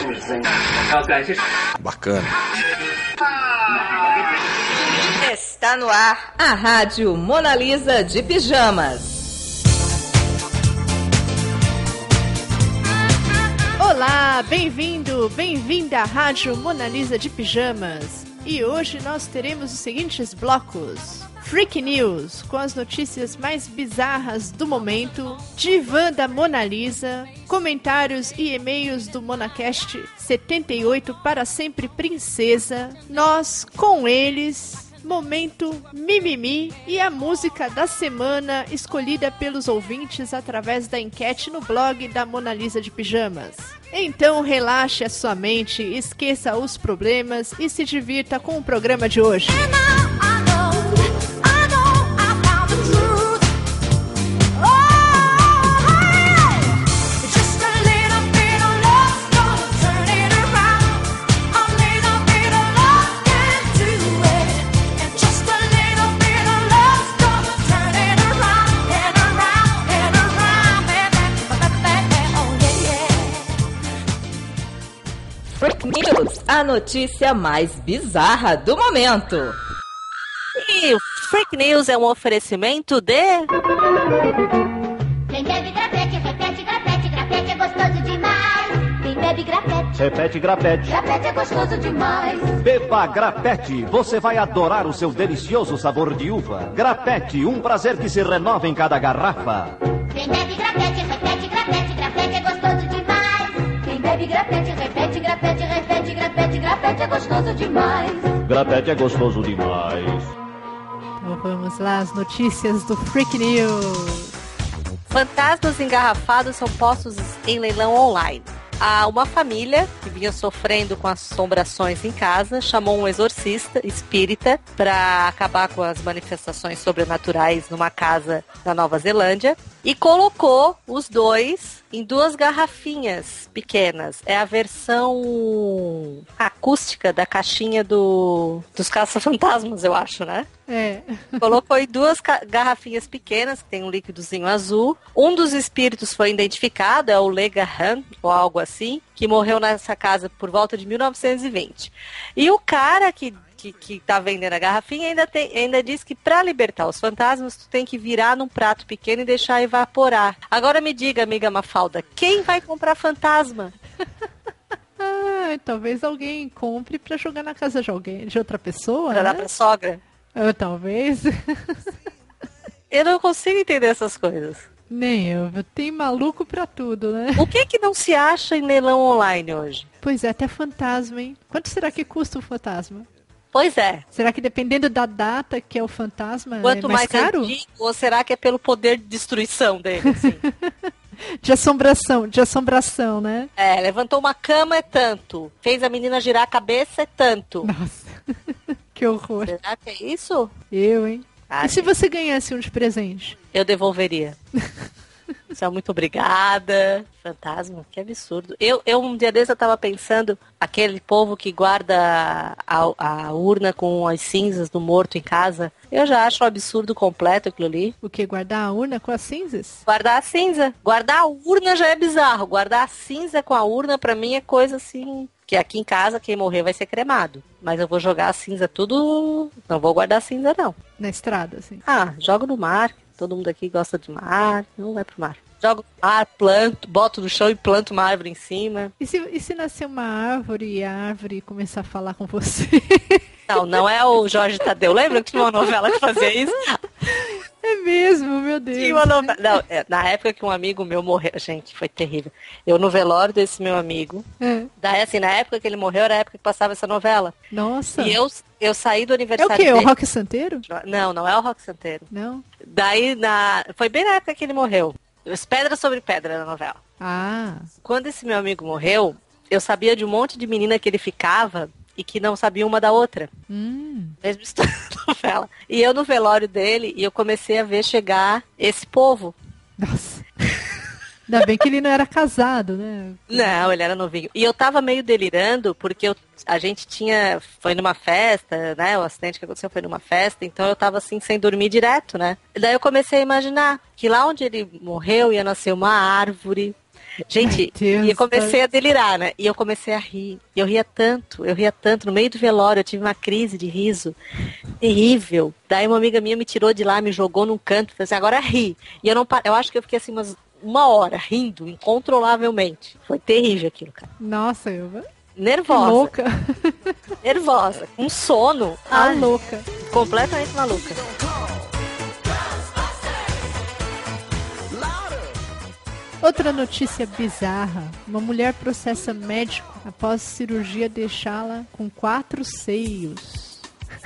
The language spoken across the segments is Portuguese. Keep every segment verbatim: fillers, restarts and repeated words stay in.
Bacana. Está no ar a Rádio Mona Lisa de Pijamas. Olá, bem-vindo, bem-vinda à Rádio Mona Lisa de Pijamas. E hoje nós teremos os seguintes blocos: Freak News, com as notícias mais bizarras do momento, Divã da Mona Lisa, comentários e e-mails do MonaCast setenta e oito para sempre princesa, nós com eles, momento mimimi e a música da semana escolhida pelos ouvintes através da enquete no blog da Mona Lisa de Pijamas. Então relaxe a sua mente, esqueça os problemas e se divirta com o programa de hoje. Freak News, a notícia mais bizarra do momento. E o Freak News é um oferecimento de... Quem bebe grapete, repete, grapete, grapete é gostoso demais. Quem bebe grapete, repete grapete. grapete é gostoso demais. Beba grapete, você vai adorar o seu delicioso sabor de uva. Grapete, um prazer que se renova em cada garrafa. Quem bebe grapete, repete, grapete, grapete é gostoso demais. Quem bebe grapete, repete, grapete, repete, grapete, grapete é gostoso demais. Grapete é gostoso demais. Então vamos lá, as notícias do Freak News. Fantasmas engarrafados são postos em leilão online. Há uma família que vinha sofrendo com assombrações em casa, chamou um exorcista espírita para acabar com as manifestações sobrenaturais numa casa na Nova Zelândia e colocou os dois em duas garrafinhas pequenas. É a versão acústica da caixinha do, dos caça-fantasmas, eu acho, né? É. Colocou em duas ca- garrafinhas pequenas, que tem um líquidozinho azul. Um dos espíritos foi identificado, é o Legahan, ou algo assim, que morreu nessa casa por volta de mil novecentos e vinte. E o cara que que, que tá vendendo a garrafinha ainda, tem, ainda diz que para libertar os fantasmas, tu tem que virar num prato pequeno e deixar evaporar. Agora me diga, amiga Mafalda, quem vai comprar fantasma? Ah, talvez alguém compre pra jogar na casa de alguém, de outra pessoa, Pra né? dar pra sogra? Ah, talvez. Eu não consigo entender essas coisas. Nem eu, tem maluco pra tudo, né? O que que não se acha em leilão online hoje? Pois é, até fantasma, hein? Quanto será que custa um fantasma? Pois é. Será que dependendo da data que é o fantasma, Quanto é mais, mais caro? antigo, ou será que é pelo poder de destruição dele, assim? De assombração, de assombração, né? É, levantou uma cama é tanto. Fez a menina girar a cabeça é tanto. Nossa, que horror. Será que é isso? Eu, hein? Ah, e se você ganhasse um de presente? Eu devolveria. Só muito obrigada. Fantasma, que absurdo. Eu, eu um dia desse eu tava pensando, aquele povo que guarda a, a urna com as cinzas do morto em casa, eu já acho um absurdo completo aquilo ali. O que? Guardar a urna com as cinzas? Guardar a cinza. Guardar a urna já é bizarro. Guardar a cinza com a urna pra mim é coisa assim... Que aqui em casa quem morrer vai ser cremado. Mas eu vou jogar a cinza tudo... Não vou guardar a cinza não. Na estrada, assim. Ah, jogo no mar. Todo mundo aqui gosta de mar. Não vai pro mar. Jogo no mar, planto, boto no chão e planto uma árvore em cima. E se, e se nascer uma árvore e a árvore começar a falar com você? Não, não é o Jorge Tadeu. Lembra que tinha uma novela que fazia isso? É mesmo, meu Deus. Tinha uma novela. Não, é, na época que um amigo meu morreu. Gente, foi terrível. Eu no velório desse meu amigo. É. Daí, assim, na época que ele morreu, era a época que passava essa novela. Nossa. E eu, eu saí do É o aniversário quê? dele. O Rock Santeiro? Não, não é o Rock Santeiro. Não? Daí, na... foi bem na época que ele morreu. Pedra sobre Pedra na novela. Ah. Quando esse meu amigo morreu, eu sabia de um monte de menina que ele ficava e que não sabia uma da outra. Hum. Mesmo história da novela. E eu no velório dele, e eu comecei a ver chegar esse povo. Nossa. Ainda bem que ele não era casado, né? Não, ele era novinho. E eu tava meio delirando, porque eu, a gente tinha... Foi numa festa, né? O acidente que aconteceu foi numa festa, então eu tava assim, sem dormir direto, né? E daí eu comecei a imaginar que lá onde ele morreu ia nascer uma árvore, Gente, Deus, e eu comecei a delirar, né? E eu comecei a rir. E eu ria tanto, eu ria tanto. No meio do velório, eu tive uma crise de riso terrível. Daí uma amiga minha me tirou de lá, me jogou num canto. Falei assim, agora ri. E eu não eu acho que eu fiquei assim umas uma hora rindo incontrolavelmente. Foi terrível aquilo, cara. Nossa, Ilva. Nervosa. Louca. Nervosa. Com sono. A Ai, louca. completamente maluca. Outra notícia bizarra. Uma mulher processa médico após cirurgia deixá-la com quatro seios.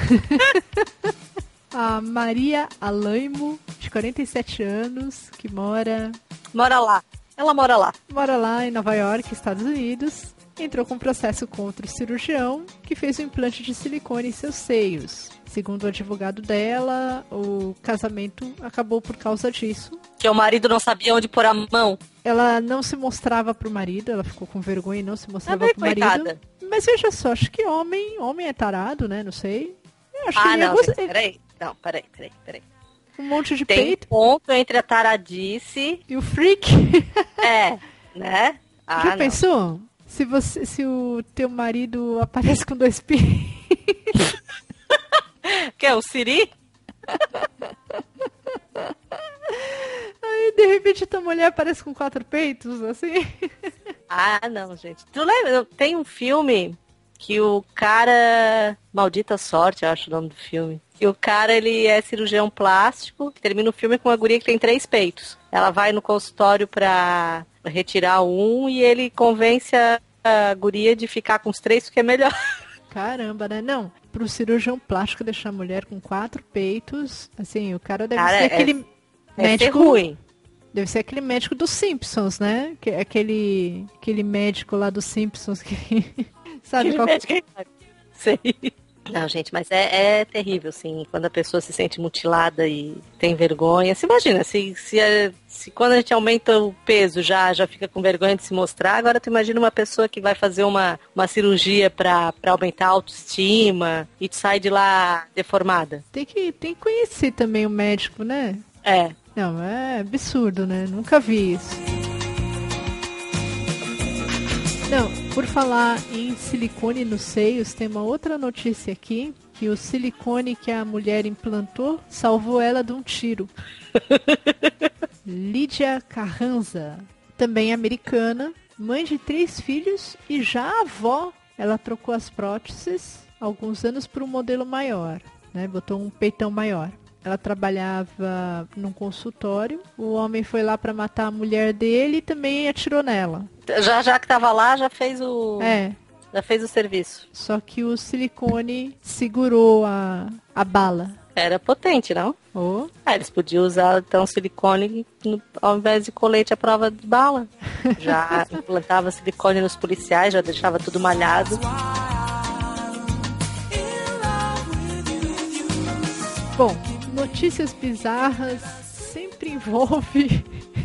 A Maria Alaimo, de quarenta e sete anos, que mora... Mora lá. Ela mora lá. Mora lá em Nova York, Estados Unidos. Entrou com processo contra o cirurgião que fez um implante de silicone em seus seios. Segundo o advogado dela, o casamento acabou por causa disso. Que o marido não sabia onde pôr a mão. Ela não se mostrava pro marido, ela ficou com vergonha e não se mostrava Ah, bem, pro marido. coitada. Mas veja só, acho que homem, homem é tarado, né? Não sei. Eu acho que Ah, ele ia não, gostar- gente, peraí. Não, peraí, peraí, peraí. um monte de Tem um peito ponto entre a taradice... e o freak. É, né? Ah, Já não. pensou? Se, você, se o teu marido aparece com dois peitos. Que é o Siri? Aí, de repente, tua mulher aparece com quatro peitos, assim. Ah, não, gente. Tu lembra? Tem um filme que o cara... Maldita Sorte, eu acho o nome do filme. E o cara, ele é cirurgião plástico. Termina o filme com uma guria que tem três peitos. Ela vai no consultório pra retirar um e ele convence a, a guria de ficar com os três porque é melhor. Caramba, né? Não, pro cirurgião plástico deixar a mulher com quatro peitos, assim, o cara deve Cara, ser é- aquele Deve ser médico... ruim. Deve ser aquele médico dos Simpsons, né? Que- Aquele, aquele médico lá dos Simpsons que... Sabe Aquele qual... médico é- Sei. Não, gente, mas é, é terrível, assim, quando a pessoa se sente mutilada e tem vergonha. Você imagina, se, se, é- se quando a gente aumenta o peso já, já fica com vergonha de se mostrar, agora tu imagina uma pessoa que vai fazer uma, uma cirurgia pra, pra aumentar a autoestima e sai de lá deformada. Tem que, tem que conhecer também o médico, né? É. Não, é absurdo, né? Nunca vi isso. Não, por falar em silicone nos seios, tem uma outra notícia aqui, que o silicone que a mulher implantou salvou ela de um tiro. Lídia Carranza, também americana, mãe de três filhos e já avó. Ela trocou as próteses há alguns anos por um modelo maior, né? Botou um peitão maior. Ela trabalhava num consultório, o homem foi lá para matar a mulher dele e também atirou nela. Já, já que tava lá, já fez o. É, Já fez o serviço. só que o silicone segurou a, a bala. Era potente, não? Oh, Ah, eles podiam usar então silicone no- ao invés de colete à prova de bala. Já implantava silicone nos policiais, já deixava tudo malhado. bom, notícias bizarras sempre envolve...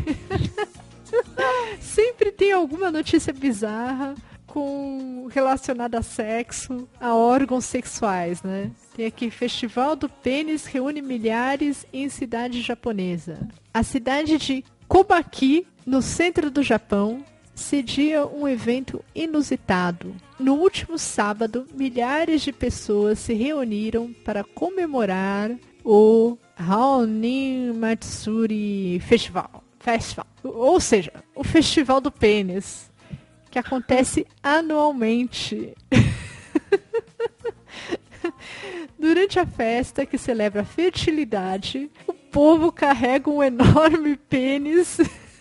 sempre tem alguma notícia bizarra com relacionada a sexo, a órgãos sexuais, né? Tem aqui, Festival do Pênis reúne milhares em cidade japonesa. A cidade de Kobaki, no centro do Japão, cedia um evento inusitado. No último sábado, milhares de pessoas se reuniram para comemorar o Haonin Matsuri Festival. Festival. Ou seja, o Festival do Pênis, que acontece anualmente. Durante a festa que celebra a fertilidade, o povo carrega um enorme pênis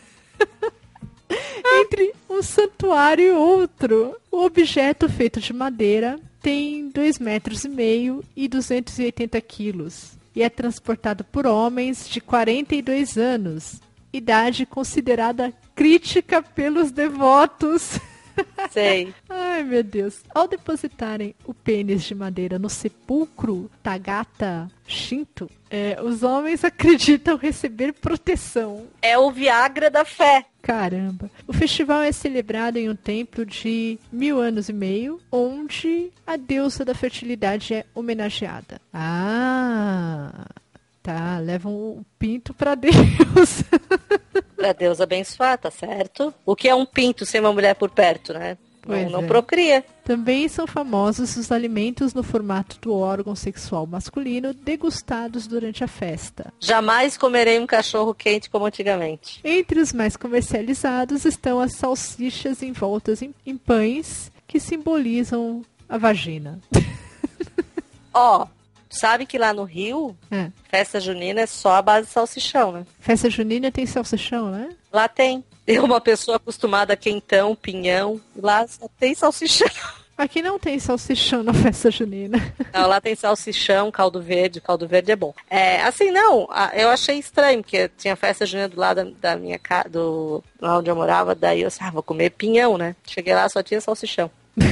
entre um santuário e outro. O objeto, feito de madeira, tem dois metros e meio e duzentos e oitenta quilos e é transportado por homens de quarenta e dois anos, idade considerada crítica pelos devotos. Sei. Ai, meu Deus. Ao depositarem o pênis de madeira no sepulcro Tagata Shinto, é, os homens acreditam receber proteção. É o Viagra da fé. Caramba. O festival é celebrado em um templo de mil anos e meio, onde a deusa da fertilidade é homenageada. Ah, tá. Levam o pinto pra Deus. Pra Deus abençoar, tá certo? O que é um pinto sem uma mulher por perto, né? Pois Não, não é. procria. Também são famosos os alimentos no formato do órgão sexual masculino degustados durante a festa. Jamais comerei um cachorro quente como antigamente. Entre os mais comercializados estão as salsichas envoltas em, em pães que simbolizam a vagina. Ó, sabe que lá no Rio, É. festa junina é só a base de salsichão, né? Festa junina tem salsichão, né? Lá tem. Eu, uma pessoa acostumada a quentão, pinhão, lá só tem salsichão. Aqui não tem salsichão na festa junina. Não, lá tem salsichão, caldo verde, caldo verde é bom. É, assim, não, a- eu achei estranho, porque tinha festa junina do lado da, da minha casa, do lá onde eu morava, daí eu disse, ah, vou comer pinhão, né? Cheguei lá, só tinha salsichão.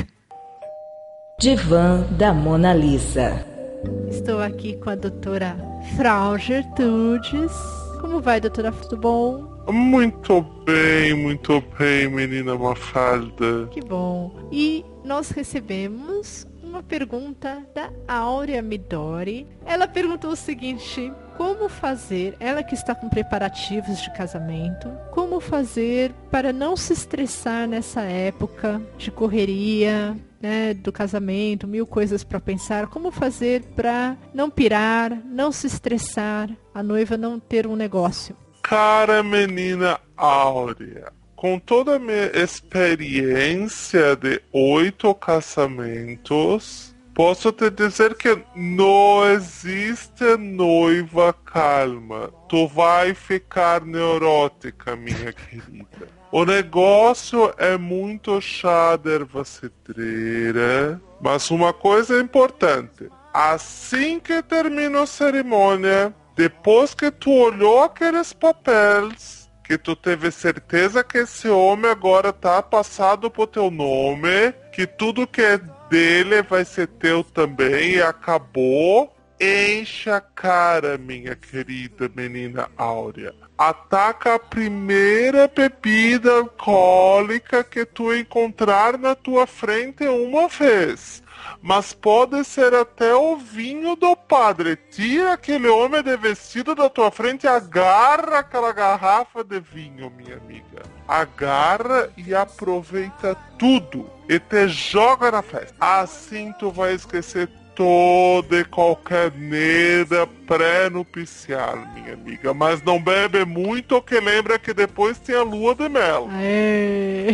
Divã da Mona Lisa. Estou aqui com a doutora Frau Gertrudes. Como vai, doutora? Tudo bom? Muito bem, muito bem, menina Mafalda. Que bom. E nós recebemos uma pergunta da Áurea Midori. Ela perguntou o seguinte: como fazer, ela que está com preparativos de casamento, como fazer para não se estressar nessa época de correria, né, do casamento, mil coisas para pensar, como fazer para não pirar, não se estressar, a noiva não ter um negócio? Cara menina Áurea, com toda a minha experiência de oito casamentos, posso te dizer que não existe noiva calma. Tu vai ficar neurótica, minha querida. O negócio é muito chá de erva cedreira, mas uma coisa importante. Assim que termina a cerimônia, depois que tu olhou aqueles papéis, que tu teve certeza que esse homem agora tá passado pro teu nome, que tudo que é dele vai ser teu também e acabou, enche a cara, minha querida menina Áurea. Ataca a primeira bebida alcoólica que tu encontrar na tua frente uma vez. Mas pode ser até o vinho do padre. Tira aquele homem de vestido da tua frente e agarra aquela garrafa de vinho, minha amiga. Agarra e aproveita tudo. E te joga na festa. Assim tu vai esquecer toda e qualquer neira pré-nupcial, minha amiga. Mas não bebe muito, que lembra que depois tem a lua de mel. Aê.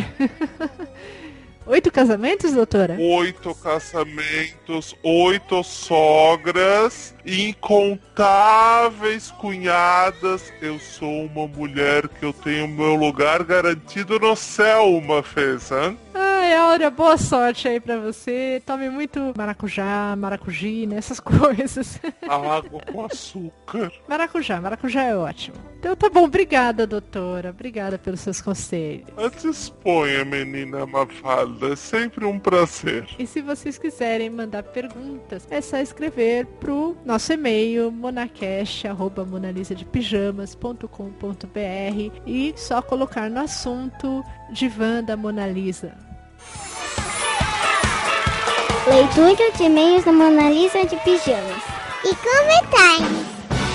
Oito casamentos, doutora? Oito casamentos, oito sogras, incontáveis cunhadas. Eu sou uma mulher que eu tenho meu lugar garantido no céu uma vez, hein? Ai, Áurea, boa sorte aí pra você. Tome muito maracujá, maracujina, essas coisas. Água com açúcar. Maracujá, maracujá é ótimo. Então tá bom, obrigada, doutora. Obrigada pelos seus conselhos. Disponha, menina Mafalda. É sempre um prazer. E se vocês quiserem mandar perguntas, é só escrever pro nosso e-mail monacast arroba monalisadepijamas ponto com ponto br e só colocar no assunto Divã da Mona Lisa. Leitura de e-mails da Mona Lisa de Pijamas. E comentários.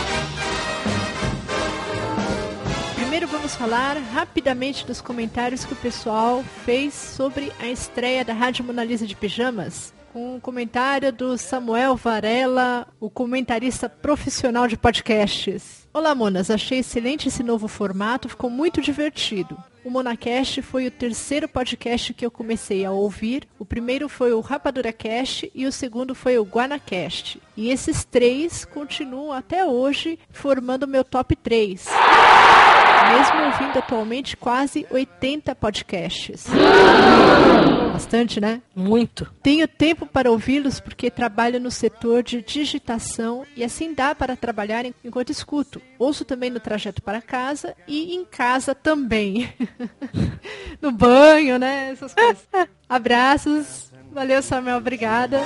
Primeiro vamos falar rapidamente dos comentários que o pessoal fez sobre a estreia da Rádio Mona Lisa de Pijamas. Com um comentário do Samuel Varela, o comentarista profissional de podcasts. Olá, Monas, achei excelente esse novo formato, ficou muito divertido. O Monacast foi o terceiro podcast que eu comecei a ouvir. O primeiro foi o RapaduraCast e o segundo foi o GuanaCast. E esses três continuam até hoje formando meu top três. Mesmo ouvindo atualmente quase oitenta podcasts. Bastante, né? Muito. Tenho tempo para ouvi-los porque trabalho no setor de digitação e assim dá para trabalhar enquanto escuto. Ouço também no trajeto para casa e em casa também. No banho, né? Essas coisas. Abraços. Valeu, Samuel. Obrigada.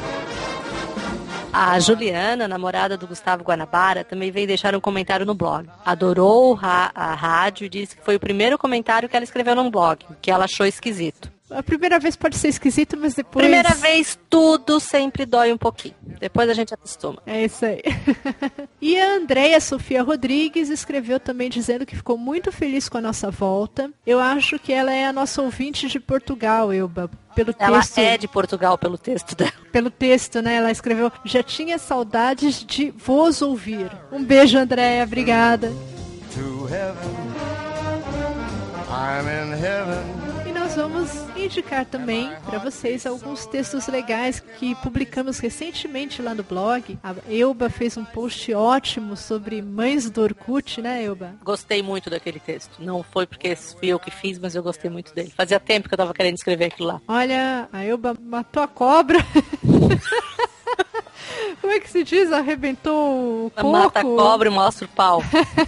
A Juliana, namorada do Gustavo Guanabara, também veio deixar um comentário no blog. Adorou a rádio e disse que foi o primeiro comentário que ela escreveu no blog, que ela achou esquisito. A primeira vez pode ser esquisito, mas depois... Primeira vez, tudo sempre dói um pouquinho. Depois a gente acostuma. É isso aí. E a Andréia Sofia Rodrigues escreveu também dizendo que ficou muito feliz com a nossa volta. Eu acho que ela é a nossa ouvinte de Portugal, Elba. Pelo ela texto, é de Portugal pelo texto dela. Pelo texto, né? Ela escreveu, já tinha saudades de vos ouvir. Um beijo, Andréia. Obrigada. To heaven, I'm in heaven. E nós vamos indicar também para vocês alguns textos legais que publicamos recentemente lá no blog. A Elba fez um post ótimo sobre mães do Orkut, né, Elba? Gostei muito daquele texto. Não foi porque fui eu que fiz, mas eu gostei muito dele. Fazia tempo que eu tava querendo escrever aquilo lá. Olha, a Elba matou a cobra. Como é que se diz? Arrebentou o coco? Mata a cobra e mostra o pau.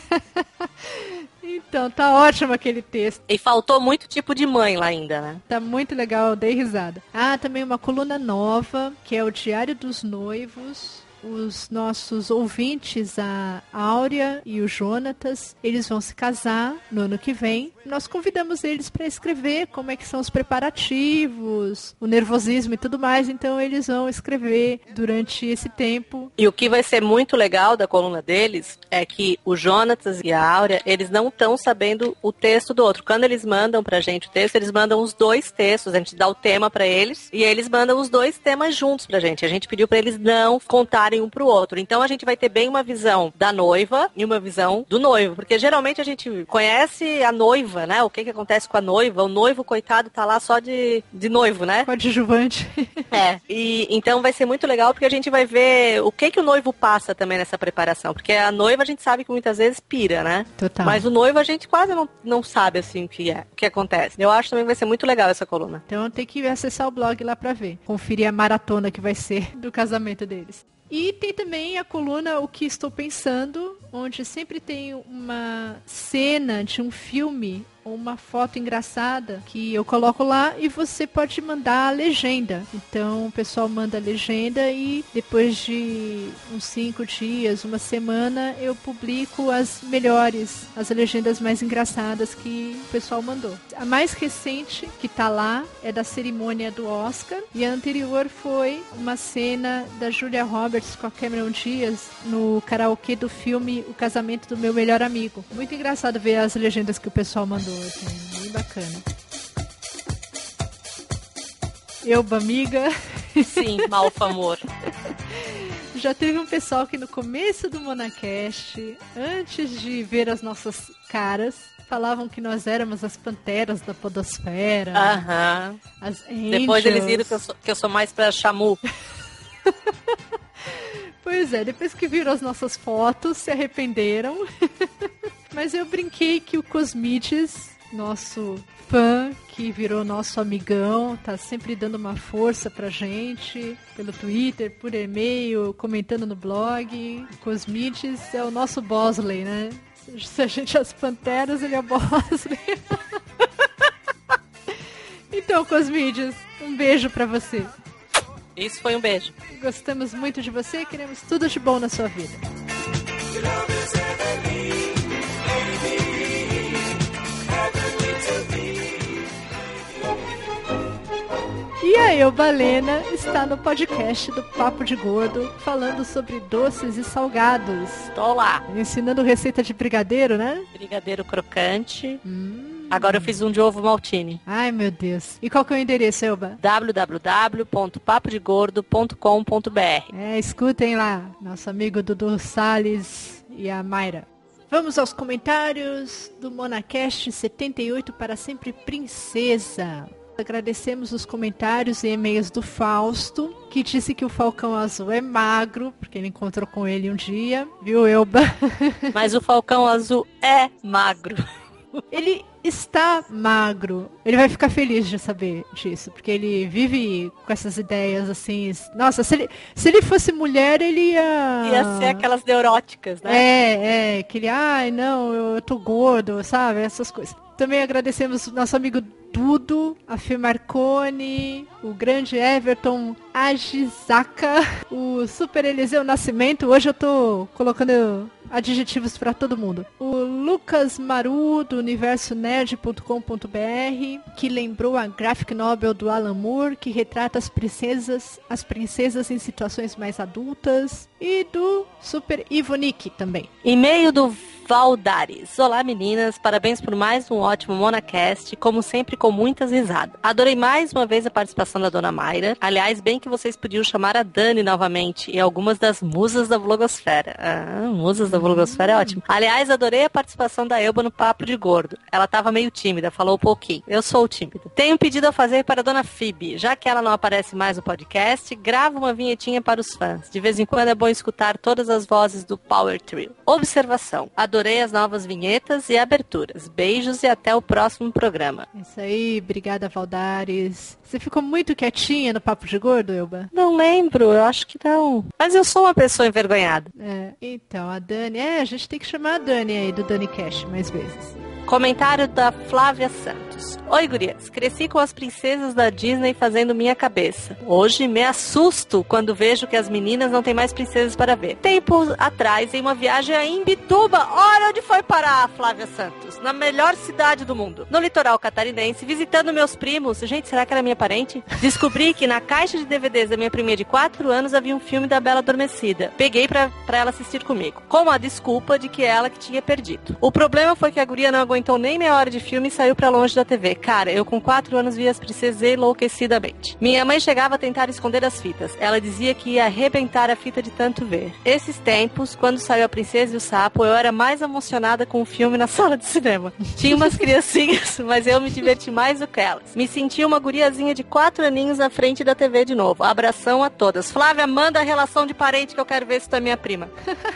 Então, tá ótimo aquele texto. E faltou muito tipo de mãe lá ainda, né? Tá muito legal, dei risada. Ah, também uma coluna nova, que é o Diário dos Noivos. Os nossos ouvintes, a Áurea e o Jonatas, eles vão se casar no ano que vem. Nós convidamos eles para escrever como é que são os preparativos, o nervosismo e tudo mais. Então eles vão escrever durante esse tempo. E o que vai ser muito legal da coluna deles é que o Jonatas e a Áurea, eles não estão sabendo o texto do outro. Quando eles mandam pra gente o texto, eles mandam os dois textos. A gente dá o tema para eles e eles mandam os dois temas juntos pra gente. A gente pediu para eles não contarem um pro outro. Então a gente vai ter bem uma visão da noiva e uma visão do noivo, porque geralmente a gente conhece a noiva, né? O que que acontece com a noiva? O noivo, coitado, tá lá só de, de noivo, né? Coadjuvante. É. E então vai ser muito legal porque a gente vai ver o que que o noivo passa também nessa preparação, porque a noiva a gente sabe que muitas vezes pira, né? Total. Mas o noivo a gente quase não, não sabe assim o que é, o que acontece. Eu acho também que vai ser muito legal essa coluna. Então tem que acessar o blog lá pra ver. Conferir a maratona que vai ser do casamento deles. E tem também a coluna O Que Estou Pensando, onde sempre tem uma cena de um filme ou uma foto engraçada que eu coloco lá e você pode mandar a legenda. Então o pessoal manda a legenda e depois de uns cinco dias, uma semana, eu publico as melhores, as legendas mais engraçadas que o pessoal mandou. A mais recente que tá lá é da cerimônia do Oscar e a anterior foi uma cena da Julia Roberts com a Cameron Diaz no karaokê do filme O Casamento do Meu Melhor Amigo. Muito engraçado ver as legendas que o pessoal mandou. Assim, bem bacana. Elba, amiga. Sim, Malfa amor. Já teve um pessoal que no começo do Monacast, antes de ver as nossas caras, falavam que nós éramos as panteras da podosfera. Aham. As angels. Depois eles viram que eu sou, que eu sou mais pra Xamu. Pois é, depois que viram as nossas fotos, se arrependeram. Mas eu brinquei que o Cosmides, nosso fã, que virou nosso amigão, tá sempre dando uma força pra gente, pelo Twitter, por e-mail, comentando no blog. O Cosmides é o nosso Bosley, né? Se a gente é as panteras, ele é o Bosley. Então, Cosmides, um beijo pra você. Isso foi um beijo. Gostamos muito de você e queremos tudo de bom na sua vida. E a Elba Lena está no podcast do Papo de Gordo, falando sobre doces e salgados. Tô lá. Ensinando receita de brigadeiro, né? Brigadeiro crocante. Hum. Agora eu fiz um de ovo maltine. Ai, meu Deus. E qual que é o endereço, Elba? w w w ponto papo de gordo ponto com ponto b r. É, escutem lá, nosso amigo Dudu Salles e a Mayra. Vamos aos comentários do Monacast setenta e oito para sempre princesa. Agradecemos os comentários e e-mails do Fausto, que disse que o Falcão Azul é magro, porque ele encontrou com ele um dia, viu, Elba? Mas o Falcão Azul é magro. Ele está magro. Ele vai ficar feliz de saber disso, porque ele vive com essas ideias assim. Nossa, se ele, se ele fosse mulher, ele ia... Ia ser aquelas neuróticas, né? É, é, que ele, ai, não, eu, eu tô gordo, sabe? Essas coisas. Também agradecemos o nosso amigo Dudo, a Fê Marconi, o grande Everton Agizaka, o Super Eliseu Nascimento. Hoje eu tô colocando adjetivos pra todo mundo. O Lucas Maru, do universo nerd ponto com ponto b r, que lembrou a graphic novel do Alan Moore, que retrata as princesas, as princesas em situações mais adultas. E do Super Ivonic também. E-mail do Valdares. Olá, meninas. Parabéns por mais um ótimo Monacast, como sempre com muitas risadas. Adorei mais uma vez a participação da Dona Mayra. Aliás, bem que vocês podiam chamar a Dani novamente e algumas das musas da vlogosfera. Ah, musas da vlogosfera hum. é ótimo. Aliás, adorei a participação da Elba no Papo de Gordo. Ela tava meio tímida, falou um pouquinho. Eu sou tímida. Tenho um pedido a fazer para a Dona Phoebe. Já que ela não aparece mais no podcast, grava uma vinhetinha para os fãs. De vez em quando é bom escutar todas as vozes do Power Trio. Observação. Adorei as novas vinhetas e aberturas. Beijos e até o próximo programa. Isso aí, obrigada, Valdares. Você ficou muito quietinha no Papo de Gordo, Elba? Não lembro, eu acho que não. Mas eu sou uma pessoa envergonhada. É, então, a Dani... É, a gente tem que chamar a Dani aí, do Dani Cash, mais vezes. Comentário da Flávia Santos. Oi, gurias. Cresci com as princesas da Disney fazendo minha cabeça. Hoje me assusto quando vejo que as meninas não têm mais princesas para ver. Tempo atrás, em uma viagem a Imbituba, olha onde foi parar a Flávia Santos. Na melhor cidade do mundo. No litoral catarinense, visitando meus primos. Gente, será que era minha parente? Descobri que na caixa de D V Ds da minha priminha de quatro anos havia um filme da Bela Adormecida. Peguei pra, pra ela assistir comigo. Com a desculpa de que ela que tinha perdido. O problema foi que a guria não aguentou então nem meia hora de filme e saiu pra longe da T V. Cara, eu com quatro anos via as princesas enlouquecidamente. Minha mãe chegava a tentar esconder as fitas. Ela dizia que ia arrebentar a fita de tanto ver. Esses tempos, quando saiu A Princesa e o Sapo, eu era mais emocionada com o filme na sala de cinema. Tinha umas criancinhas, mas eu me diverti mais do que elas. Me senti uma guriazinha de quatro aninhos na frente da T V de novo. Abração a todas. Flávia, manda a relação de parente que eu quero ver se tu é minha prima.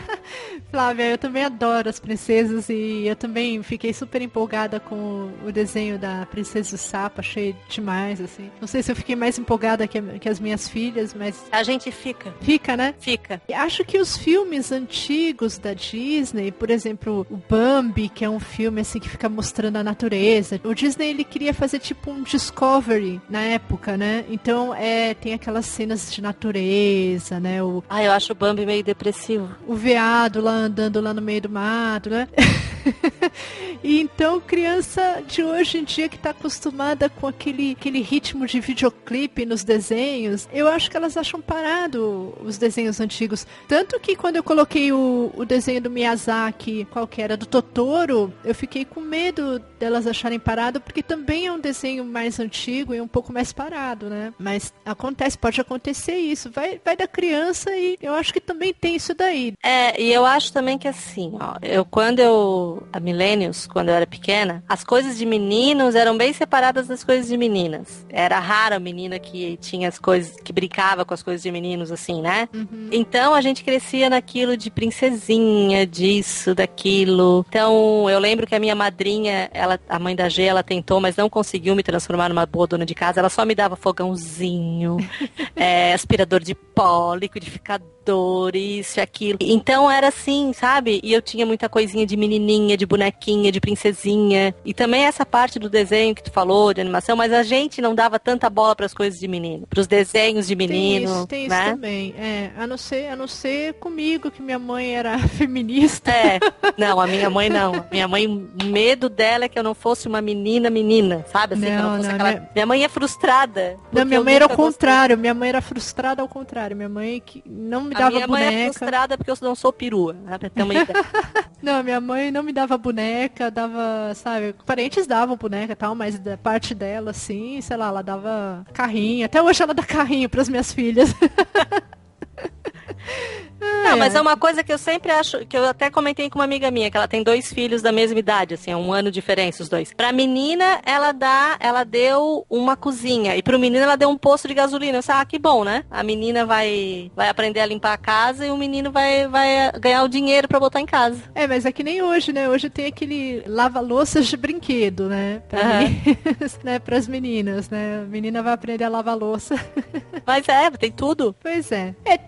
Flávia, eu também adoro as princesas e eu também fiquei super empolgada com o desenho da Princesa e o Sapo, achei demais, assim. Não sei se eu fiquei mais empolgada que, que as minhas filhas, mas... A gente fica. Fica, né? Fica. E acho que os filmes antigos da Disney, por exemplo, o Bambi, que é um filme, assim, que fica mostrando a natureza. O Disney, ele queria fazer, tipo, um Discovery na época, né? Então, é, tem aquelas cenas de natureza, né? O, ah, eu acho o Bambi meio depressivo. O veado lá andando lá no meio do mato, né? E então, criança de hoje em dia que tá acostumada com aquele, aquele ritmo de videoclipe nos desenhos, eu acho que elas acham parado os desenhos antigos. Tanto que quando eu coloquei o, o desenho do Miyazaki, qual que era, do Totoro, eu fiquei com medo delas acharem parado, porque também é um desenho mais antigo e um pouco mais parado, né? Mas acontece, pode acontecer isso. Vai, vai da criança e eu acho que também tem isso daí. É, e eu acho também que assim, ó, eu quando eu, a Millennials, quando eu era pequena, as coisas de meninos eram bem separadas das coisas de meninas. Era rara a menina que tinha as coisas, que brincava com as coisas de meninos, assim, né? Uhum. Então a gente crescia naquilo de princesinha, disso, daquilo. Então eu lembro que a minha madrinha, ela, a mãe da G, ela tentou, mas não conseguiu me transformar numa boa dona de casa. Ela só me dava fogãozinho, é, aspirador de pó, liquidificador, isso e aquilo. Então era assim, sabe? E eu tinha muita coisinha de menininha, de bonequinha, de princesinha. E também essa parte do desenho que tu falou, de animação, mas a gente não dava tanta bola pras coisas de menino, pros desenhos de menino. Tem isso, tem né? isso também. É, a não ser, a não ser comigo, que minha mãe era feminista. É, não, a minha mãe não. Minha mãe, o medo dela é que eu não fosse uma menina, menina, sabe? Assim, não, que eu não fosse não, aquela... minha... minha mãe é frustrada. Não, minha mãe era o contrário. Gostei. Minha mãe era frustrada ao contrário. Minha mãe que não me dava boneca. A minha boneca. mãe é frustrada porque eu não sou perua, né? Pra ter uma ideia. Não, minha mãe não me dava boneca, dava, sabe, parentes davam boneca e tal, mas da parte dela, assim, sei lá, ela dava carrinho. Até hoje ela dá carrinho pras minhas filhas. Não, mas é uma coisa que eu sempre acho, que eu até comentei com uma amiga minha, que ela tem dois filhos da mesma idade, assim, é um ano de diferença os dois. Pra menina, ela dá, ela deu uma cozinha, e pro menino ela deu um posto de gasolina. Eu disse, ah, que bom, né? A menina vai, vai aprender a limpar a casa e o menino vai, vai ganhar o dinheiro pra botar em casa. É, mas é que nem hoje, né? Hoje tem aquele lava-louças de brinquedo, né? Pra uhum. meninas, né? Pras meninas, né? A menina vai aprender a lavar louça. Mas é, tem tudo. Pois é. É, tem um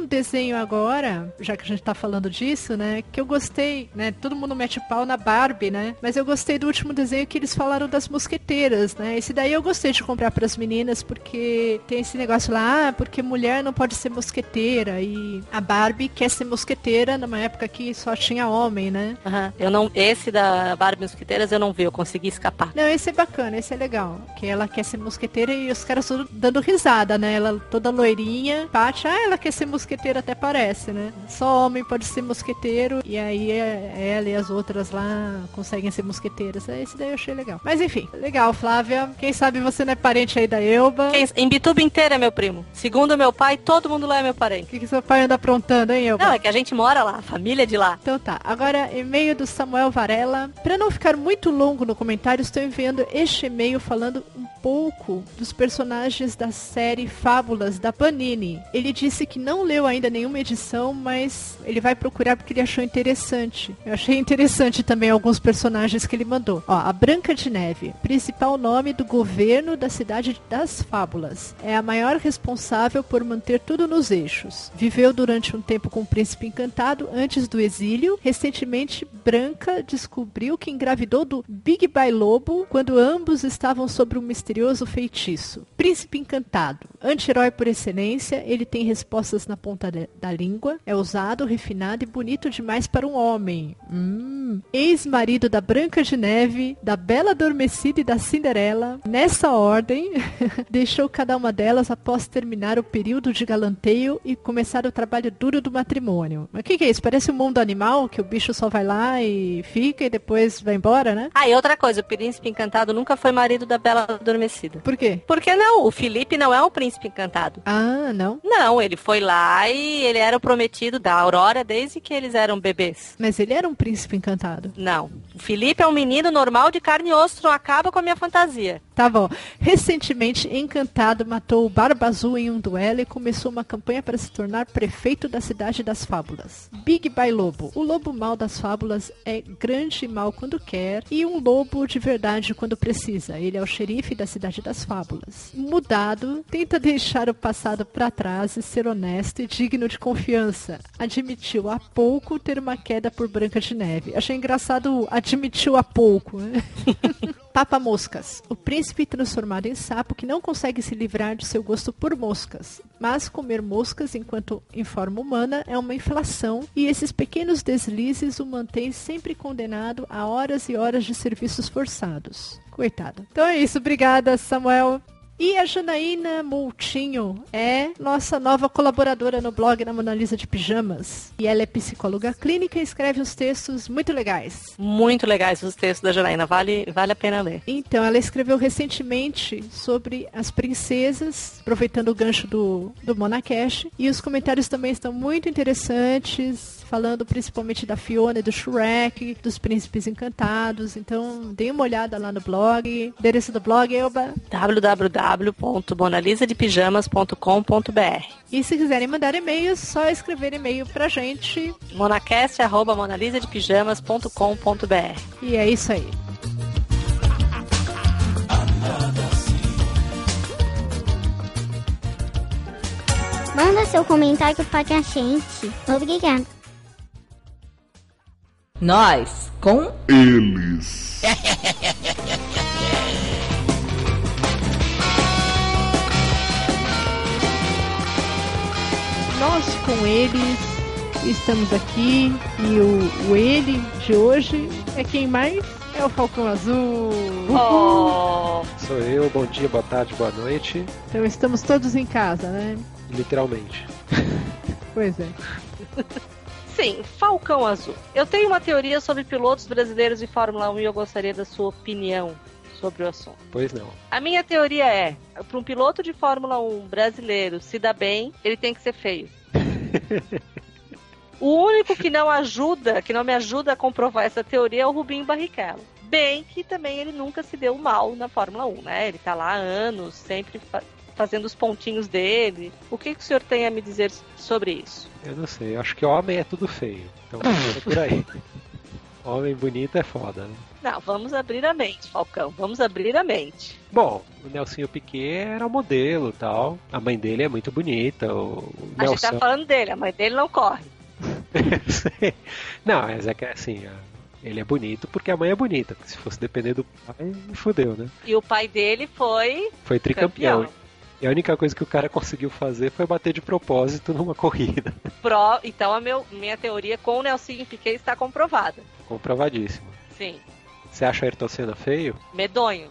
um desenho agora, já que a gente tá falando disso, né? Que eu gostei, né? Todo mundo mete pau na Barbie, né? Mas eu gostei do último desenho que eles falaram das mosqueteiras, né? Esse daí eu gostei de comprar pras meninas, porque tem esse negócio lá, ah, porque mulher não pode ser mosqueteira. E a Barbie quer ser mosqueteira numa época que só tinha homem, né? Uhum. Eu não, esse da Barbie Mosqueteiras eu não vi, eu consegui escapar. Não, esse é bacana, esse é legal. Que ela quer ser mosqueteira e os caras todos dando risada, né? Ela toda loirinha, Paty, ah, ela quer ser mosqueteira, até parece, né? Só homem pode ser mosqueteiro, e aí ela e as outras lá conseguem ser mosqueteiras. Esse daí eu achei legal. Mas enfim, legal, Flávia. Quem sabe você não é parente aí da Elba. Quem, em Bituba inteira é meu primo. Segundo meu pai, todo mundo lá é meu parente. O que, que seu pai anda aprontando, hein, Elba? Não, é que a gente mora lá, a família é de lá. Então tá, agora e-mail do Samuel Varela. Pra não ficar muito longo no comentário, estou enviando este e-mail falando um pouco dos personagens da série Fábulas da Panini. Ele disse que não leu ainda nenhuma edição, mas ele vai procurar porque ele achou interessante. Eu achei interessante também alguns personagens que ele mandou. Ó, a Branca de Neve, principal nome do governo da cidade das Fábulas. É a maior responsável por manter tudo nos eixos. Viveu durante um tempo com o príncipe encantado antes do exílio. Recentemente, Branca descobriu que engravidou do Big Bai Lobo quando ambos estavam sob um misterioso feitiço. Príncipe encantado, anti-herói por excelência, ele tem respostas na ponta de, da língua, é ousado, refinado e bonito demais para um homem. Hum. Ex-marido da Branca de Neve, da Bela Adormecida e da Cinderela. Nessa ordem, deixou cada uma delas após terminar o período de galanteio e começar o trabalho duro do matrimônio. Mas o que, que é isso? Parece um mundo animal, que o bicho só vai lá e fica e depois vai embora, né? Ah, e outra coisa, o príncipe encantado nunca foi marido da Bela Adormecida. Por quê? Porque não, o Felipe não é um príncipe encantado. Ah, não? Não, ele foi lá e ele era o prometido da Aurora desde que eles eram bebês. Mas ele era um príncipe encantado. Não. O Felipe é um menino normal de carne e osso, não acaba com a minha fantasia. Tá bom. Recentemente, Encantado matou o Barba Azul em um duelo e começou uma campanha para se tornar prefeito da cidade das Fábulas. Big Bai Lobo. O lobo mau das fábulas é grande e mau quando quer e um lobo de verdade quando precisa. Ele é o xerife da cidade das Fábulas. Mudado, tenta deixar o passado para trás e ser honesto e digno de confiança. Admitiu há pouco ter uma queda por Branca de Neve. Achei engraçado, admitiu há pouco, né? Papa Moscas. O príncipe transformado em sapo que não consegue se livrar de seu gosto por moscas. Mas comer moscas enquanto em forma humana é uma inflação e esses pequenos deslizes o mantêm sempre condenado a horas e horas de serviços forçados. Coitado. Então é isso. Obrigada, Samuel. E a Janaína Moutinho é nossa nova colaboradora no blog na Mona Lisa de Pijamas. E ela é psicóloga clínica e escreve uns textos muito legais. Muito legais os textos da Janaína, vale, vale a pena ler. Então, ela escreveu recentemente sobre as princesas, aproveitando o gancho do, do Monacash. E os comentários também estão muito interessantes, falando principalmente da Fiona e do Shrek, dos príncipes encantados. Então, dê uma olhada lá no blog. Endereço do blog, Elba. w w w ponto monalisa de pijamas ponto com ponto b r. E se quiserem mandar e-mails, só escrever e-mail pra gente. monacast arroba monalisa de pijamas ponto com ponto b r. E é isso aí. Manda seu comentário para a gente. Obrigada. Nós com Eles. Nós com eles estamos aqui e o, o ele de hoje é quem mais? É o Falcão Azul. Oh. Sou eu, bom dia, boa tarde, boa noite. Então estamos todos em casa, né? Literalmente. Pois é. Sim, Falcão Azul. Eu tenho uma teoria sobre pilotos brasileiros de Fórmula um e eu gostaria da sua opinião sobre o assunto. Pois não. A minha teoria é, para um piloto de Fórmula um brasileiro se dar bem, ele tem que ser feio. O único que não ajuda, que não me ajuda a comprovar essa teoria é o Rubinho Barrichello. Bem que também ele nunca se deu mal na Fórmula um, né? Ele tá lá há anos, sempre fa- fazendo os pontinhos dele. O que, que o senhor tem a me dizer sobre isso? Eu não sei, eu acho que homem é tudo feio. Então é por aí. Homem bonito é foda, né? Não, vamos abrir a mente, Falcão. Vamos abrir a mente. Bom, o Nelsinho Piquet era modelo e tal. A mãe dele é muito bonita. O, o A gente tá Nelson... falando dele, a mãe dele não corre. Não, mas é que assim, ele é bonito porque a mãe é bonita. Se fosse depender do pai, fodeu, né? E o pai dele foi... Foi tricampeão. campeão. E a única coisa que o cara conseguiu fazer foi bater de propósito numa corrida. Pro... Então a meu... minha teoria com o Nelsinho Piquet está comprovada. Comprovadíssimo. Sim. Você acha a Ayrton Senna feio? Medonho.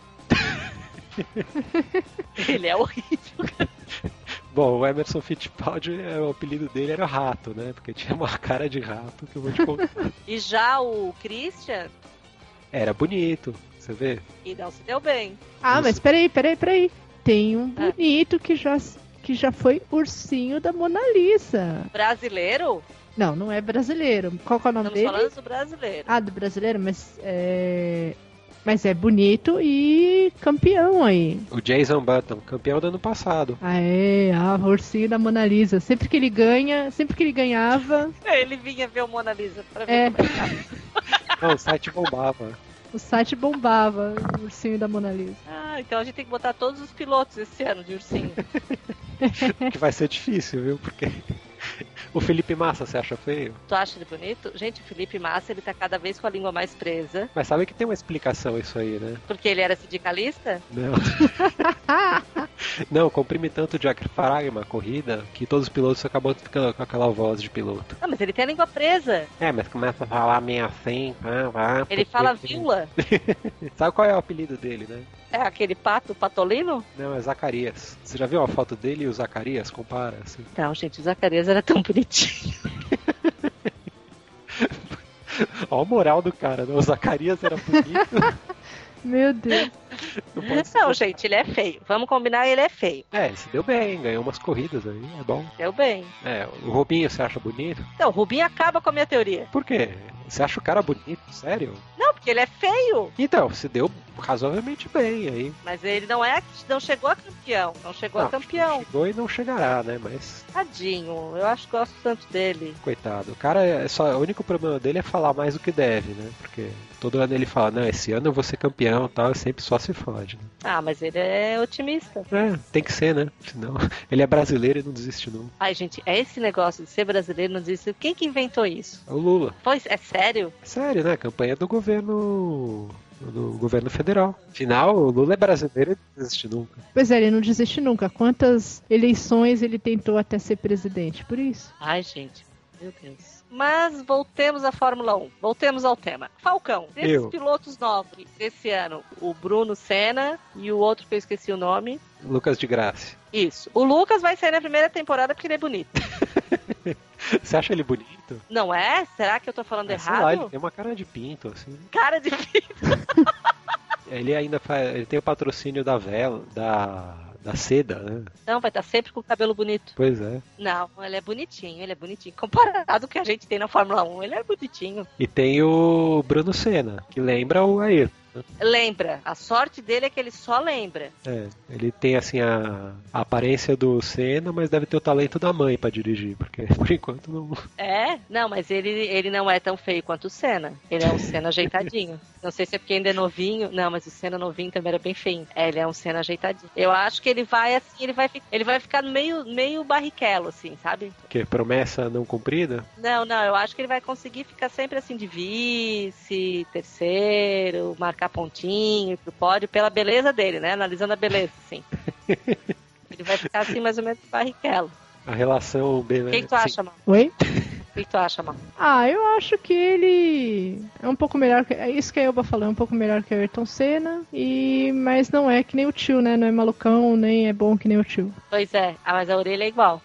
Ele é horrível, cara. Bom, o Emerson Fittipaldi, o apelido dele era Rato, né? Porque tinha uma cara de rato que eu vou te contar. E já o Christian... Era bonito, você vê? E não se deu bem. Ah, Isso. mas peraí, peraí, peraí. Tem um bonito que já, que já foi ursinho da Mona Lisa. Brasileiro? Não, não é brasileiro. Qual que é o nome Estamos dele? falando do brasileiro. Ah, do brasileiro, mas é... Mas é bonito e campeão aí. O Jason Button, campeão do ano passado. Ah, é, ah, o ursinho da Mona Lisa. Sempre que ele ganha, sempre que ele ganhava... Ele vinha ver o Mona Lisa pra ver É. como é que tava. Não, o site bombava. O site bombava, o ursinho da Mona Lisa. Ah, então a gente tem que botar todos os pilotos esse ano de ursinho. Que vai ser difícil, viu? Porque o Felipe Massa, você acha feio? Tu acha ele bonito? Gente, o Felipe Massa, ele tá cada vez com a língua mais presa. Mas sabe que tem uma explicação isso aí, né? Porque ele era sindicalista? Não. Não, comprime tanto de diafragma a corrida que todos os pilotos acabam ficando com aquela voz de piloto. Ah, mas ele tem a língua presa. É, mas começa a falar meio assim, ah, vá, Ele porque- fala vila. Sabe qual é o apelido dele, né? É aquele pato, patolino? Não, é Zacarias. Você já viu a foto dele e o Zacarias? Compara, assim. Não, gente, o Zacarias era tão bonitinho. Olha a moral do cara, né? O Zacarias era bonito. Meu Deus. Não pode ser. Não, gente, ele é feio. Vamos combinar, ele é feio. É, ele se deu bem, ganhou umas corridas aí, é bom. Deu bem. É, o Rubinho você acha bonito? Então, o Rubinho acaba com a minha teoria. Por quê? Você acha o cara bonito? Sério? Não, porque ele é feio. Então, se deu razoavelmente bem aí. Mas ele não é, não chegou a campeão. Não chegou Não, a campeão. Chegou e não chegará, né? Mas, Tadinho, eu acho que gosto tanto dele. coitado. O cara, é só, o único problema dele é falar mais do que deve, né? Porque todo ano ele fala, não, esse ano eu vou ser campeão e tal, e sempre só se fode. Né? Ah, mas ele é otimista. É, tem que ser, né? Senão, ele é brasileiro e não desiste nunca. Ai, gente, é esse negócio de ser brasileiro, não disse. Quem que inventou isso? É o Lula. Pois, é sério? Sério, né? Campanha do governo do governo federal. Afinal, o Lula é brasileiro e não desiste nunca. Pois é, ele não desiste nunca. Quantas eleições ele tentou até ser presidente? Por isso. Ai, gente, meu Deus. Mas voltemos à Fórmula um. Voltemos ao tema. Falcão, desses Eu. pilotos novos desse ano, o Bruno Senna e o outro que eu esqueci o nome. Lucas de Graça. Isso. O Lucas vai sair na primeira temporada porque ele é bonito. Você acha ele bonito? Não é? Será que eu tô falando É, sei errado? lá, ele tem uma cara de pinto, assim. Cara de pinto. Ele ainda faz. Ele tem o patrocínio da vela, da. da seda, né? Não, vai estar sempre com o cabelo bonito. Pois é. Não, ele é bonitinho, ele é bonitinho. Comparado ao que a gente tem na Fórmula um, ele é bonitinho. E tem o Bruno Senna, que lembra o Ayrton. Lembra. A sorte dele é que ele só lembra. É, ele tem assim a, a aparência do Senna, mas deve ter o talento da mãe pra dirigir, porque por enquanto não. É? Não, mas ele, ele não é tão feio quanto o Senna. Ele é um Senna ajeitadinho. Não sei se é porque ainda é novinho. Não, mas o Senna novinho também era bem feio. É, ele é um Senna ajeitadinho. Eu acho que ele vai assim, ele vai, fi- ele vai ficar meio, meio barrichello, assim, sabe? Que promessa não cumprida? Não, não, eu acho que ele vai conseguir ficar sempre assim de vice, terceiro, marcar pontinho pro pódio pela beleza dele, né? Analisando a beleza, assim. Ele vai ficar assim mais ou menos barrichello. A relação O bem. que, que tu acha, Mal? Oi? O que, que tu acha, Mal? Ah, eu acho que ele é um pouco melhor que. É isso que a Elba falou, é um pouco melhor que o Ayrton Senna. E... Mas não é que nem o tio, né? Não é malucão, nem é bom que nem o tio. Pois é, ah, mas a orelha é igual.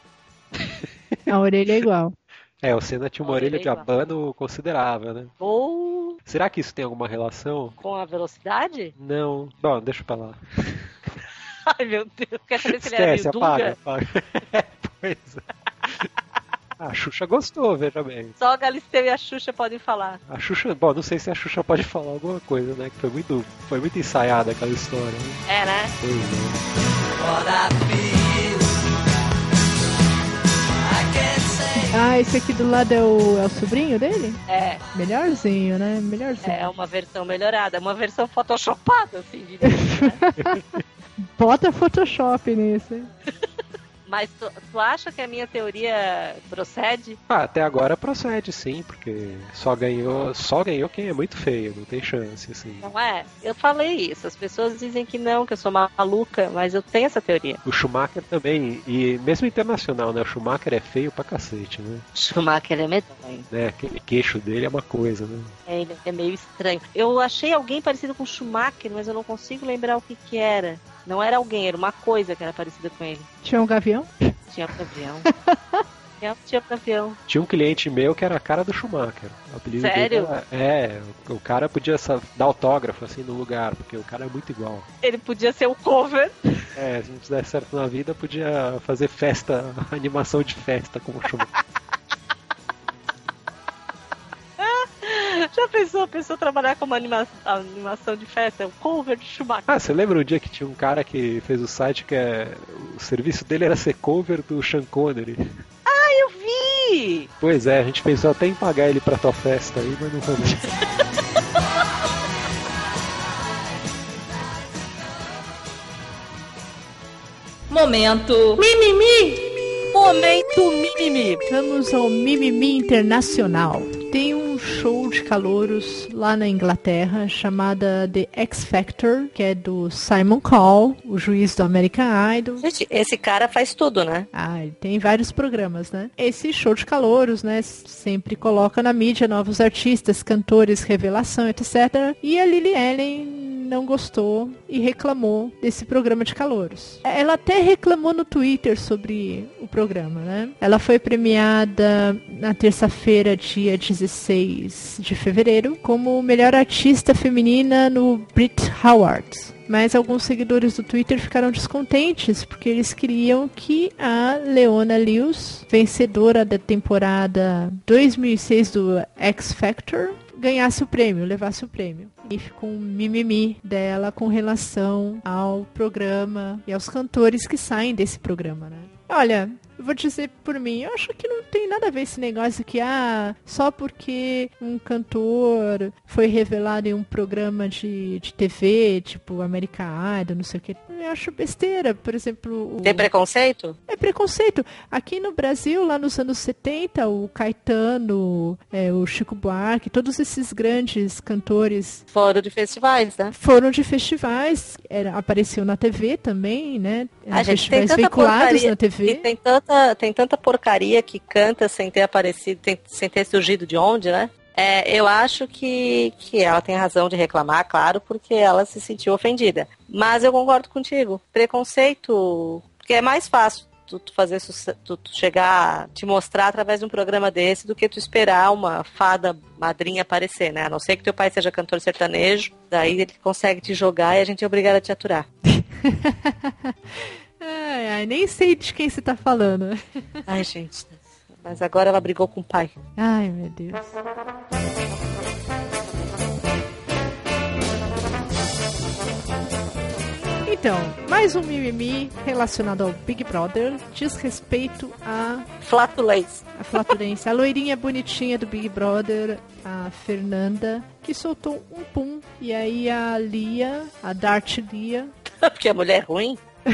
A orelha é igual. É, o Senna tinha uma Olha, orelha de igual. abano considerável, né? Ou Será que isso tem alguma relação? com a velocidade? Não. Bom, deixa pra lá. Ai, meu Deus, quer saber se ele era Esquece, meio apaga, dunga? apaga. É, pois é. A Xuxa gostou, veja bem. Só a Galisteu e a Xuxa podem falar. A Xuxa, bom, não sei se a Xuxa pode falar alguma coisa, né? Que foi muito, foi muito ensaiada aquela história. Né? É, né? Pois é. Ah, esse aqui do lado é o, é o sobrinho dele? É. Melhorzinho, né? Melhorzinho. É uma versão melhorada, uma versão photoshopada, assim, diria, né? Bota Photoshop nisso, hein? Mas tu, tu acha que a minha teoria procede? Ah, até agora procede sim, porque só ganhou, só ganhou quem é muito feio, não tem chance, assim. Não é? Eu falei isso, as pessoas dizem que não, que eu sou maluca, mas eu tenho essa teoria. O Schumacher também, e mesmo internacional, né? O Schumacher é feio pra cacete, né? Schumacher é medonho. Né? Aquele queixo dele é uma coisa, né? É, ele é meio estranho. Eu achei alguém parecido com o Schumacher, mas eu não consigo lembrar o que que era. Não era alguém, era uma coisa que era parecida com ele. Tinha um gavião? Tinha um gavião. tinha, tinha um gavião. Tinha um cliente meu que era a cara do Schumacher. O apelido Sério? dele era, é, o cara podia dar autógrafo assim no lugar, porque o cara é muito igual. Ele podia ser o cover. É, se não desse certo na vida, podia fazer festa, animação de festa como o Schumacher. Já pensou, a pessoa trabalhar com uma anima animação de festa, o cover de Schumacher? Ah, você lembra um dia que tinha um cara que fez o site que é... o serviço dele era ser cover do Sean Connery? Ah, eu vi! Pois é, a gente pensou até em pagar ele pra tua festa aí, mas não rolou. Momento Mimimi! Momento mimimi! Vamos ao Mimimi Internacional. Tem um show de calouros lá na Inglaterra chamada The X Factor, que é do Simon Cowell, o juiz do American Idol. Gente, esse cara faz tudo, né? Ah, ele tem vários programas, né? Esse show de calouros, né, sempre coloca na mídia novos artistas, cantores, revelação, etcétera. E a Lily Allen não gostou e reclamou desse programa de calouros. Ela até reclamou no Twitter sobre o programa, né? Ela foi premiada na terça-feira, dia dezesseis de fevereiro, como melhor artista feminina no Brit Awards. Mas alguns seguidores do Twitter ficaram descontentes porque eles queriam que a Leona Lewis, vencedora da temporada dois mil e seis do X Factor, ganhasse o prêmio, levasse o prêmio. E ficou um mimimi dela com relação ao programa e aos cantores que saem desse programa, né? Olha, eu vou dizer por mim, eu acho que não tem nada a ver esse negócio que, ah, só porque um cantor foi revelado em um programa de, de T V, tipo American Idol, não sei o que, eu acho besteira. Por exemplo... O... Tem preconceito? É preconceito. Aqui no Brasil, lá nos anos setenta, o Caetano, é, o Chico Buarque, todos esses grandes cantores... Foram de festivais, né? Foram de festivais, era, apareceu na T V também, né? A gente festivais tem tanta veiculados porcaria, na T V. E tem tanta, tem tanta porcaria que canta sem ter aparecido, tem, sem ter surgido de onde, né? É, eu acho que, que ela tem razão de reclamar, claro, porque ela se sentiu ofendida. Mas eu concordo contigo. Preconceito, porque é mais fácil tu, tu fazer tu, tu chegar, te mostrar através de um programa desse do que tu esperar uma fada madrinha aparecer, né? A não ser que teu pai seja cantor sertanejo, daí ele consegue te jogar e a gente é obrigado a te aturar. Ai, ai, nem sei de quem você tá falando. Ai, gente. Mas agora ela brigou com o pai. Ai, meu Deus. Então, mais um mimimi relacionado ao Big Brother, diz respeito a... Flatulência. A flatulência. A loirinha bonitinha do Big Brother, a Fernanda, que soltou um pum. E aí a Lia, a Darth Lia... Porque a mulher é ruim?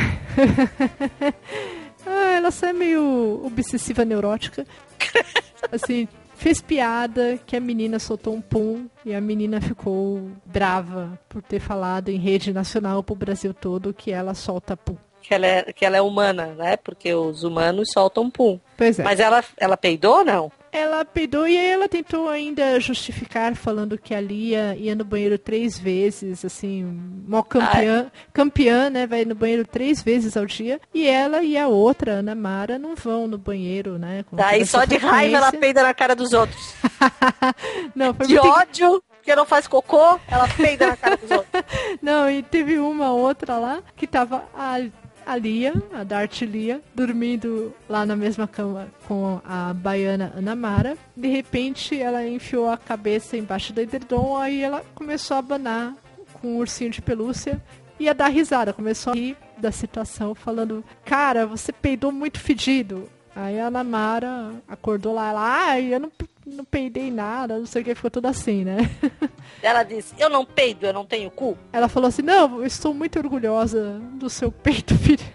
Ah, ela só é meio obsessiva neurótica. Assim, fez piada que a menina soltou um pum e a menina ficou brava por ter falado em rede nacional pro Brasil todo que ela solta pum. Que ela é, que ela é humana, né? Porque os humanos soltam pum. Pois é. Mas ela, ela peidou ou não? Ela peidou e aí ela tentou ainda justificar falando que a Lia ia no banheiro três vezes, assim, mó campeã, campeã, né, vai no banheiro três vezes ao dia, e ela e a outra, Ana Mara, não vão no banheiro, né. Daí só de raiva ela peida na cara dos outros. Não, foi de muito... ódio, porque não faz cocô, ela peida na cara dos outros. Não, e teve uma outra lá que tava... A... A Lia, a Darth Lia, dormindo lá na mesma cama com a baiana Ana Mara. De repente, ela enfiou a cabeça embaixo do edredom, aí ela começou a abanar com um ursinho de pelúcia e a dar risada. Começou a rir da situação, falando, cara, você peidou muito fedido. Aí a Ana Mara acordou lá, ela, ai, eu não, não peidei nada, não sei o que, ficou tudo assim, né? Ela disse, eu não peido, eu não tenho cu. Ela falou assim, não, eu estou muito orgulhosa do seu peito, filho.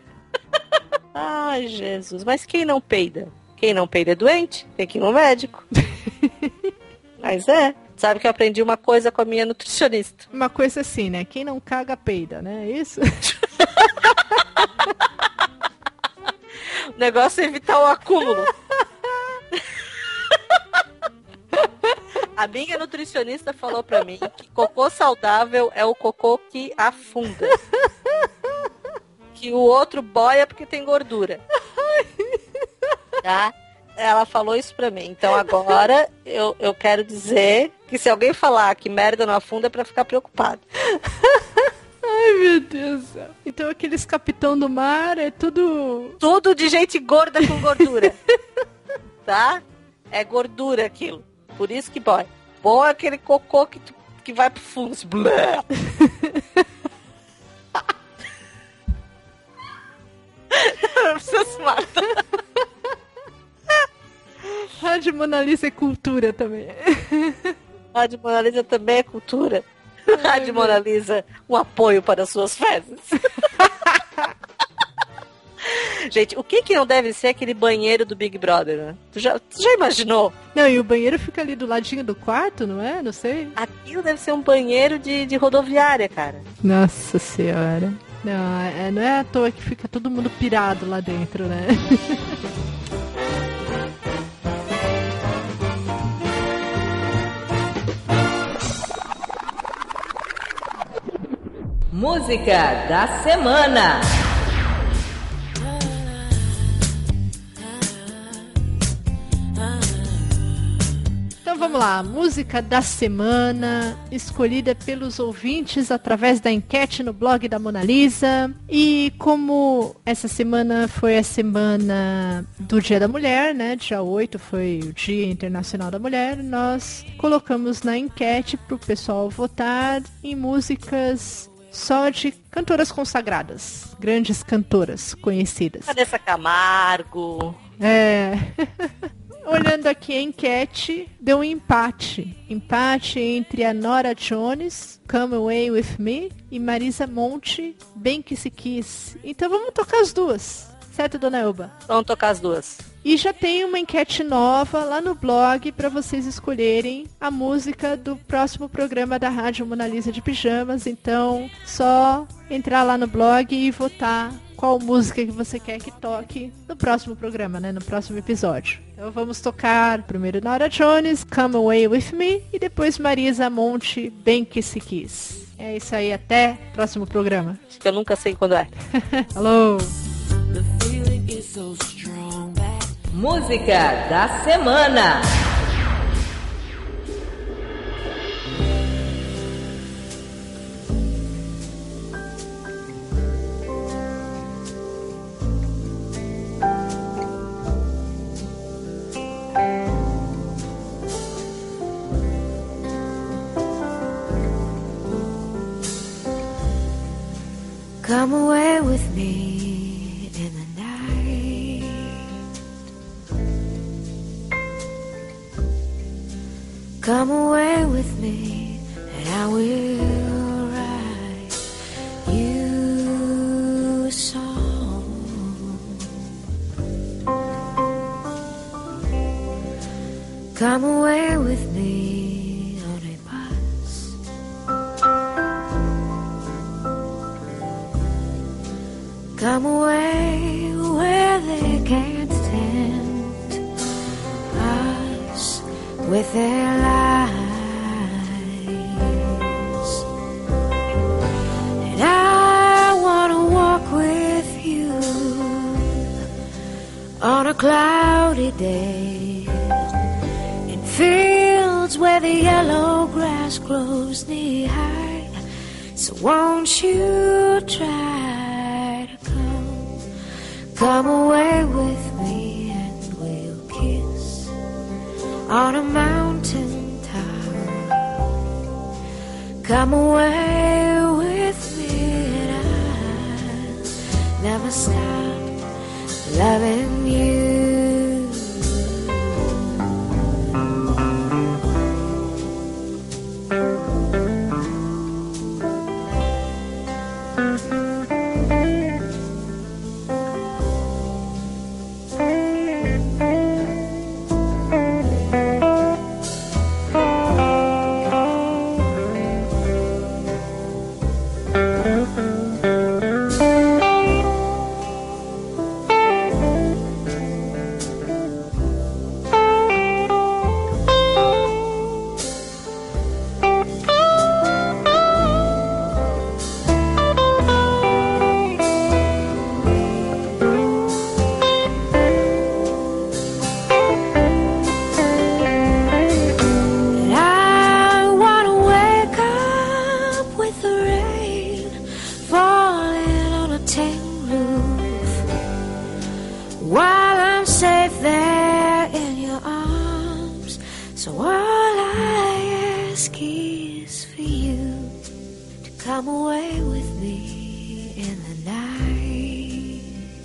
Ai, Jesus, mas quem não peida? Quem não peida é doente, tem que ir no médico. Mas é, sabe que eu aprendi uma coisa com a minha nutricionista. Uma coisa assim, né? Quem não caga, peida, né? É isso? O negócio é evitar o acúmulo. A minha nutricionista falou pra mim que cocô saudável é o cocô que afunda. Que o outro boia porque tem gordura. Tá? Ela falou isso pra mim. Então agora eu, eu quero dizer que se alguém falar que merda não afunda é pra ficar preocupado. Ai, meu Deus do céu. Então aqueles capitão do mar é tudo... Tudo de gente gorda com gordura. Tá? É gordura aquilo. Por isso que boia. Bom é aquele cocô que, tu, que vai pro fundo. Blé. Não precisa se matar. Rádio Mona Lisa é cultura também. Rádio Mona Lisa também é cultura. Rádio Mona Lisa, um apoio para as suas fezes. Gente, o que que não deve ser aquele banheiro do Big Brother, né? Tu já, tu já imaginou? Não, e o banheiro fica ali do ladinho do quarto, não é? Não sei. Aquilo deve ser um banheiro de, de rodoviária, cara. Nossa Senhora. Não, é, não é à toa que fica todo mundo pirado lá dentro, né? Música da semana. Então vamos lá, música da semana, escolhida pelos ouvintes através da enquete no blog da Mona Lisa. E como essa semana foi a semana do Dia da Mulher, né? Dia oito foi o Dia Internacional da Mulher, nós colocamos na enquete para o pessoal votar em músicas só de cantoras consagradas, grandes cantoras conhecidas. Vanessa Camargo. É... Olhando aqui a enquete, deu um empate. Empate entre a Norah Jones, Come Away With Me, e Marisa Monte, Bem Que Se Quis. Então vamos tocar as duas. Certo, dona Elba? Vamos tocar as duas. E já tem uma enquete nova lá no blog para vocês escolherem a música do próximo programa da Rádio Mona Lisa de Pijamas. Então, só entrar lá no blog e votar qual música que você quer que toque no próximo programa, né? No próximo episódio. Então vamos tocar primeiro Norah Jones, Come Away With Me, e depois Marisa Monte, Bem Que Se Quis. É isso aí, até o próximo programa. Acho que eu nunca sei quando é. Alô! Música da semana. Come away with me in the night. Come away with me and I will write you a song. Come away with me on a bus. Come away where they can't tempt us with their lies. And I want to walk with you on a cloudy day in fields where the yellow grass grows knee high. So won't you try to come, come away with me and we'll kiss on a mountain top. Come away with me and I'll never stop loving you. while I'm safe there in your arms. So all I ask is for you to come away with me in the night.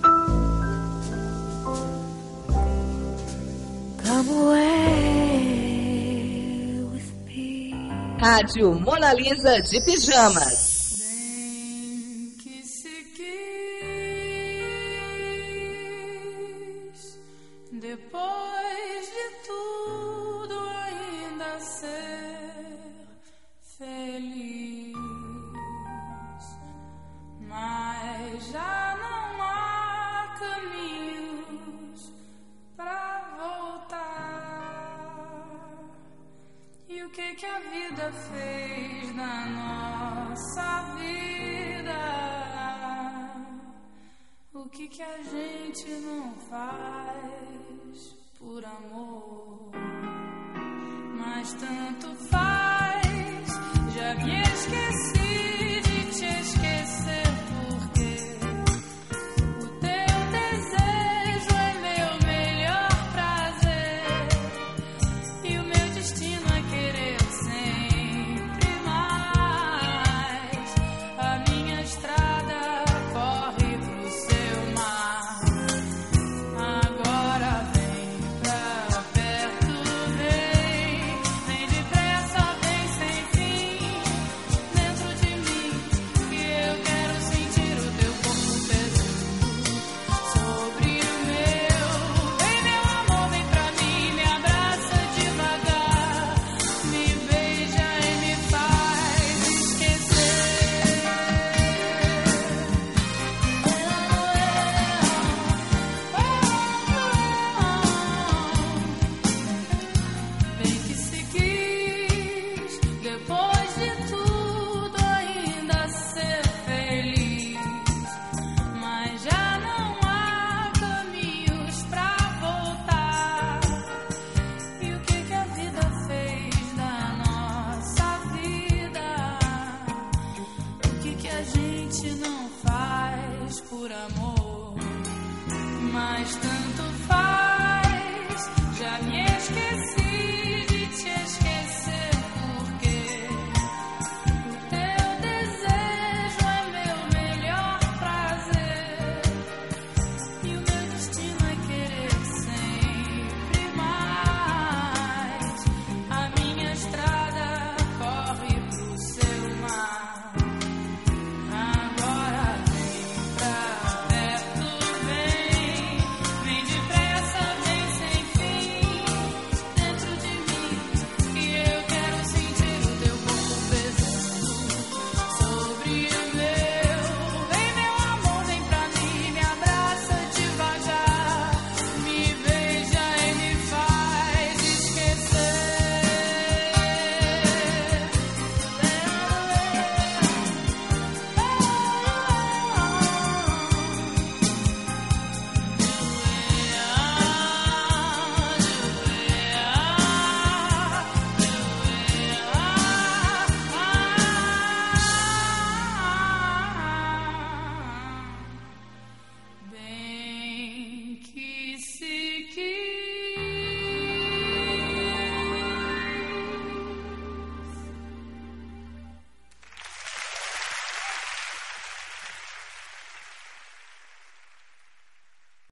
Come away with me. Rádio Mona Lisa de Pijamas. Depois de tudo ainda ser feliz, mas já não há caminhos pra voltar. E o que que a vida fez na nossa vida? O que que a gente não faz por amor? Mas tanto faz, já me esqueci de te esquecer, porque o teu desejo é meu melhor prazer e o meu destino é querer sempre mais. A minha estrada corre pro seu mar. Agora vem pra perto, vem, vem depressa, vem sem fim, dentro de mim, que eu quero sentir o teu corpo pesando sobre o meu. Vem meu amor, vem pra mim, me abraça devagar, me beija e me faz esquecer. Bem que se quis, depois de tudo ainda ser feliz, mas já não há caminhos pra voltar. E o que que a vida fez da nossa vida? O que que a gente não faz por amor? Mas tanto